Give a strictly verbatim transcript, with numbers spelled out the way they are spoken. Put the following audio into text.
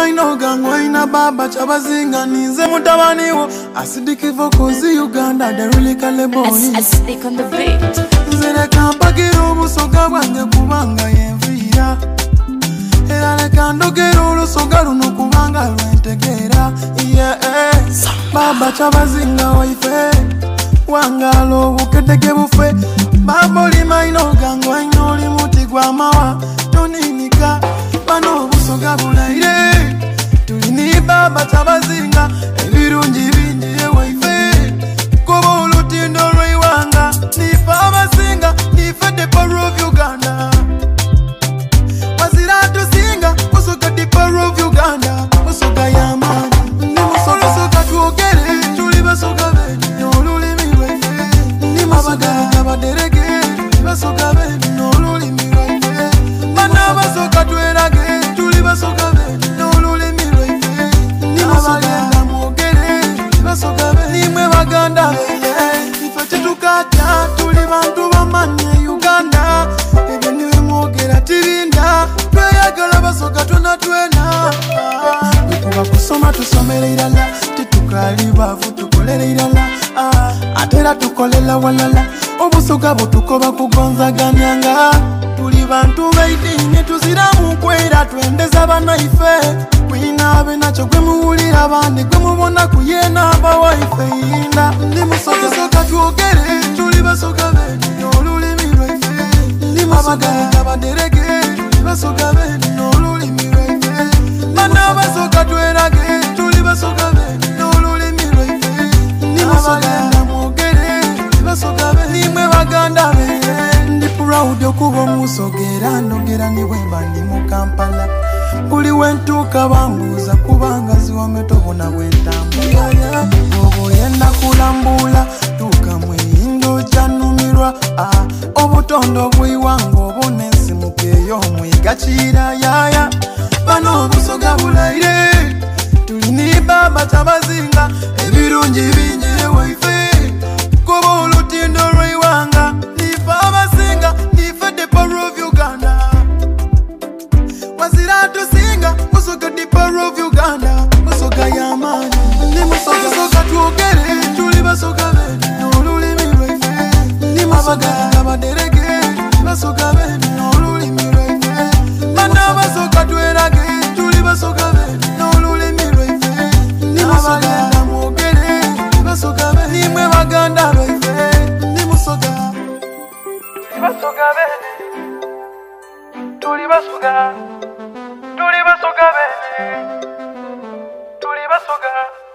maino gangu ina baba chabazinga ninze mutabaniwo acidic vocals Uganda the really kale boy Acidic on the beat nzere kampagira obusoga bwange kubanga yenvira era leka ndogera olusoga luno kubanga lwentegera yeah baba chabazinga waife wangalo bukedege bufe baba oli maino gangu ina oli muti gwa mawa toninika bano obusoga bulaire tulini baba chabazinga ebirungi bingi ewaife kuba olutindo lweiwanga nife abasinga nife the power of Uganda wazira tusinga musoga the power of Uganda musoga yamani ni musoga soga tuogere tuli basoga bene olulimi lwaife ni musoga abaderege basoga bene olulimi lwaife bana basoga twerage tuli basoga bene olulimi lwaife ni musoga mwogere basoga bene nimwe baganda ife tetukata tuli bantu bamanye Uganda ebyo niwe mwogera tirinda tweyagala basoga tuna twena kuba kusoma tusomere irala titukali bavu tukolere irala atera tukolela walala obusoga butukoba kugonzaganyanga tuli bantu baidini tuzira mukwera twendeza banaife kwinabe nacho gwe muwulira abandi gwe mubona kuyena abawaife inda ndi musoga soga twogere tuli basoga bene olulimi lwaife ndi musoga abaderege tuli basoga bene olulimi lwaife bana basoga twerage tuli basoga bene olulimi lwaife ndi musoga mwogere tuli basoga bene nimwe baganda bene ndi proud okuba omusogera ndogera niwe bandi mu Kampala kuli wentuka bambuza kubanga ziwame tobona bwentambula obo yenda kulambula tuka mwindo chanumirwa obutondo bwiwango obunesi mukeyo mwigachira yaya bano obusoga bulaire tulini baba chabazinga ebirungi bingi ewaife kuba olutindo lweiwanga nife abasinga nife the power of Uganda wazira tusinga musoga the power of Uganda musoga yamani ni musoga soga tuogere tuli basoga bene olulimi lwaife ni musoga abaderege basoga bene olulimi lwaife bana basoga twerage tuli basoga bene olulimi lwaife ni musoga mwogere basoga bene nimwe baganda lwaife ni musoga basoga bene tuli basoga tuli basoga bene tuli basoga